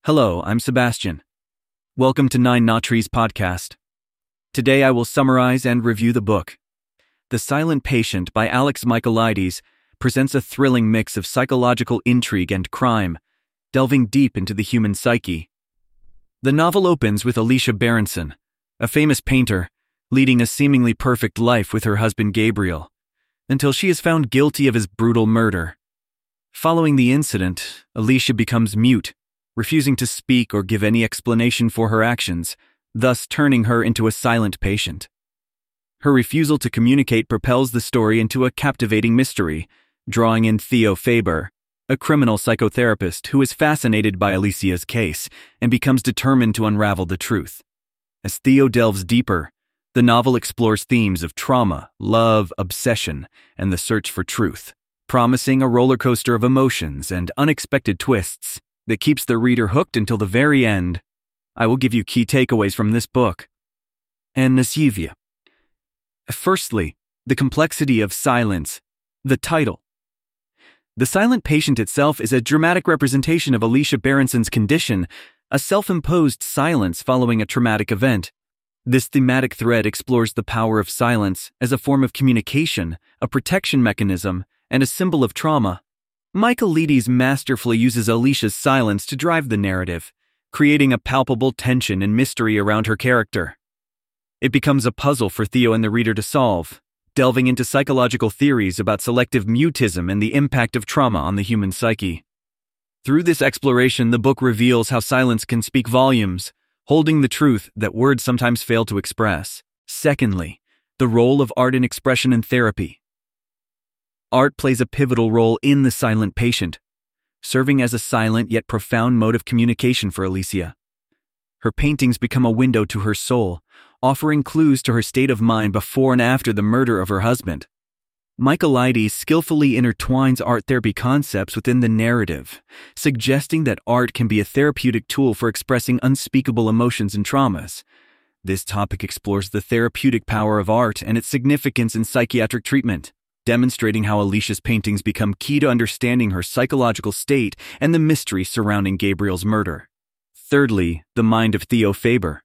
Hello, I'm Sebastian. Welcome to Nine Trees Podcast. Today I will summarize and review the book. The Silent Patient by Alex Michaelides presents a thrilling mix of psychological intrigue and crime, delving deep into the human psyche. The novel opens with Alicia Berenson, a famous painter, leading a seemingly perfect life with her husband Gabriel, until she is found guilty of his brutal murder. Following the incident, Alicia becomes mute, refusing to speak or give any explanation for her actions, thus turning her into a silent patient. Her refusal to communicate propels the story into a captivating mystery, drawing in Theo Faber, a criminal psychotherapist who is fascinated by Alicia's case and becomes determined to unravel the truth. As Theo delves deeper, the novel explores themes of trauma, love, obsession, and the search for truth, promising a roller coaster of emotions and unexpected twists that keeps the reader hooked until the very end. I will give you key takeaways from this book. And Nasivia. Firstly, the complexity of silence. The title. The Silent Patient itself is a dramatic representation of Alicia Berenson's condition, a self-imposed silence following a traumatic event. This thematic thread explores the power of silence as a form of communication, a protection mechanism, and a symbol of trauma. Michaelides masterfully uses Alicia's silence to drive the narrative, creating a palpable tension and mystery around her character. It becomes a puzzle for Theo and the reader to solve, delving into psychological theories about selective mutism and the impact of trauma on the human psyche. Through this exploration, the book reveals how silence can speak volumes, holding the truth that words sometimes fail to express. Secondly, the role of art in expression and therapy. Art plays a pivotal role in The Silent Patient, serving as a silent yet profound mode of communication for Alicia. Her paintings become a window to her soul, offering clues to her state of mind before and after the murder of her husband. Michaelides skillfully intertwines art therapy concepts within the narrative, suggesting that art can be a therapeutic tool for expressing unspeakable emotions and traumas. This topic explores the therapeutic power of art and its significance in psychiatric treatment, demonstrating how Alicia's paintings become key to understanding her psychological state and the mystery surrounding Gabriel's murder. Thirdly, the mind of Theo Faber.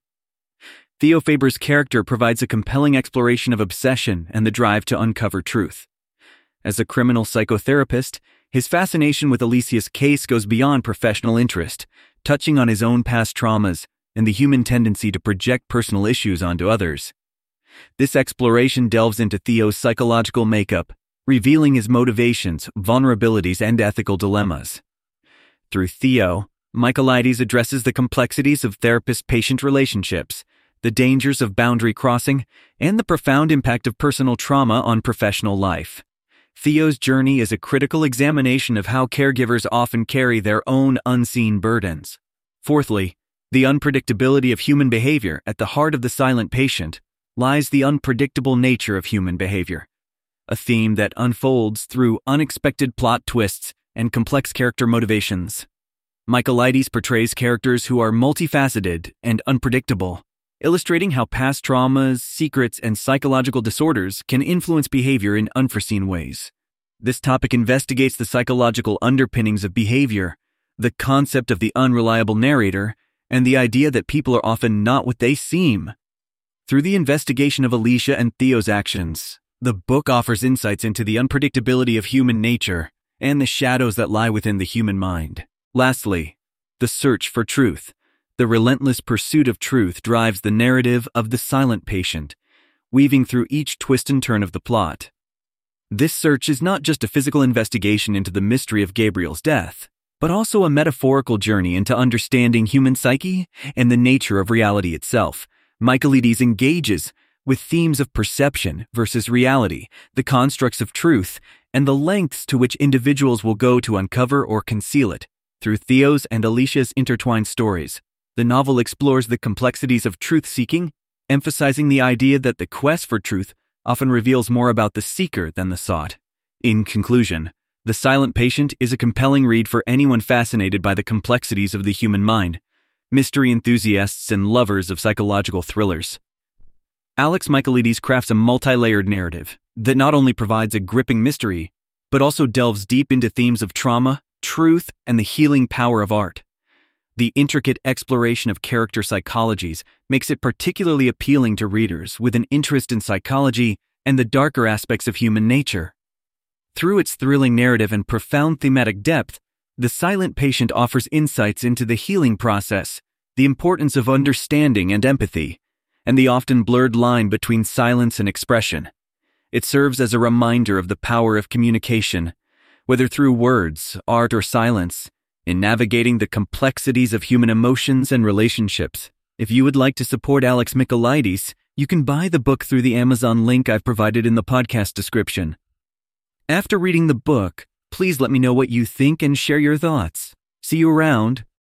Theo Faber's character provides a compelling exploration of obsession and the drive to uncover truth. As a criminal psychotherapist, his fascination with Alicia's case goes beyond professional interest, touching on his own past traumas and the human tendency to project personal issues onto others. This exploration delves into Theo's psychological makeup, revealing his motivations, vulnerabilities, and ethical dilemmas. Through Theo, Michaelides addresses the complexities of therapist-patient relationships, the dangers of boundary crossing, and the profound impact of personal trauma on professional life. Theo's journey is a critical examination of how caregivers often carry their own unseen burdens. Fourthly, the unpredictability of human behavior. At the heart of The Silent Patient lies the unpredictable nature of human behavior, a theme that unfolds through unexpected plot twists and complex character motivations. Michaelides portrays characters who are multifaceted and unpredictable, illustrating how past traumas, secrets, and psychological disorders can influence behavior in unforeseen ways. This topic investigates the psychological underpinnings of behavior, the concept of the unreliable narrator, and the idea that people are often not what they seem. Through the investigation of Alicia and Theo's actions, the book offers insights into the unpredictability of human nature and the shadows that lie within the human mind. Lastly, the search for truth. The relentless pursuit of truth drives the narrative of The Silent Patient, weaving through each twist and turn of the plot. This search is not just a physical investigation into the mystery of Gabriel's death, but also a metaphorical journey into understanding human psyche and the nature of reality itself. Michaelides engages with themes of perception versus reality, the constructs of truth, and the lengths to which individuals will go to uncover or conceal it. Through Theo's and Alicia's intertwined stories, the novel explores the complexities of truth-seeking, emphasizing the idea that the quest for truth often reveals more about the seeker than the sought. In conclusion, The Silent Patient is a compelling read for anyone fascinated by the complexities of the human mind, mystery enthusiasts and lovers of psychological thrillers. Alex Michaelides crafts a multi-layered narrative that not only provides a gripping mystery, but also delves deep into themes of trauma, truth, and the healing power of art. The intricate exploration of character psychologies makes it particularly appealing to readers with an interest in psychology and the darker aspects of human nature. Through its thrilling narrative and profound thematic depth, The Silent Patient offers insights into the healing process, the importance of understanding and empathy, and the often blurred line between silence and expression. It serves as a reminder of the power of communication, whether through words, art, or silence, in navigating the complexities of human emotions and relationships. If you would like to support Alex Michaelides, you can buy the book through the Amazon link I've provided in the podcast description. After reading the book, please let me know what you think and share your thoughts. See you around.